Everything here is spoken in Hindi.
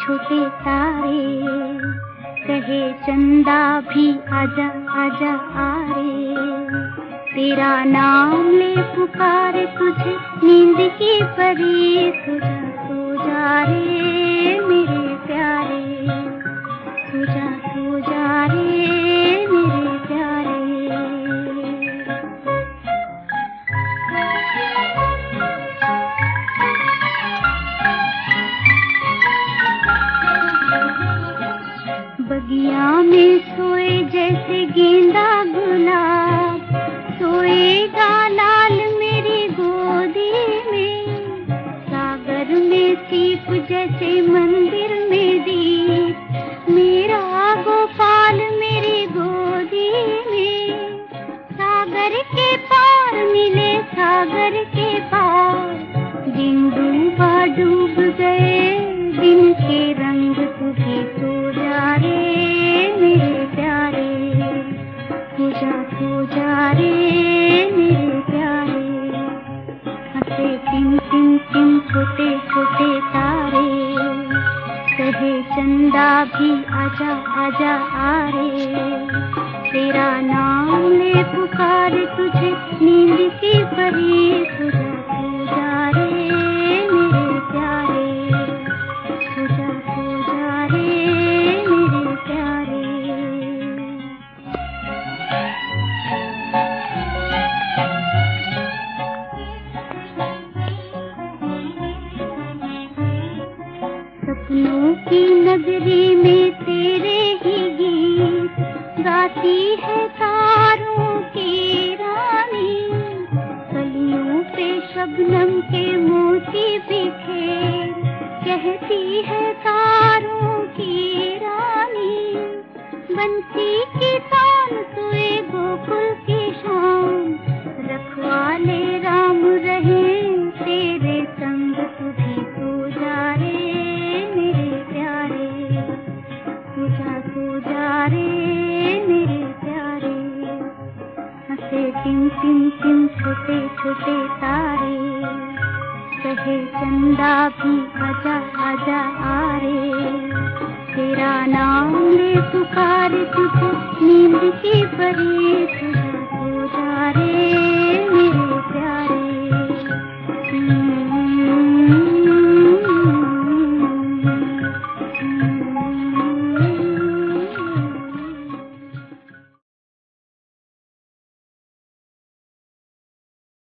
छोटे तारे, कहे चंदा भी आजा आजा आ रे। तेरा नाम ले पुकारे तुझे नींद की परी, सो जा रे मेरे प्यारे, सो जा रे मेरे प्यारे। बगिया में सोए जैसे गेंदा गुलाब, सोएगा लाल मेरी गोदी में। सागर में सीप जैसे मंदिर में दीप, मेरा गोपाल मेरी गोदी में। सागर के पार मिले सागर के पार, दिन डूबा डूब गए दिन के रंग तुझे। सो जा रे मेरे प्यारे, सो जा रे मेरे प्यारे। हंसे टिम टिम टिम छोटे छोटे तारे, कहे चंदा भी आजा आजा आ रे। तेरा नाम ले पुकार तुझे नींद की परी, सो जा रे मेरे प्यारे, सो जा रे मेरे प्यारे। सपनों की नगरी में तेरे ही गीत गाती है तारों की रानी। कलियों पे शबनम के मोती बिखेर, कहती है तारों की रानी। बंसी की तान सोए गोकुल की शाम, रखवाले राम रहे तेरे संग तू भी। सो जा रे मेरे प्यारे, सो जा रे मेरे प्यारे। हंसे टिम टिम टिम छोटे छोटे तारे, कहे चंदा भी आजा आजा आ रे। तेरा नाम ले पुकार तुझे नींद की परी, सो जा रे।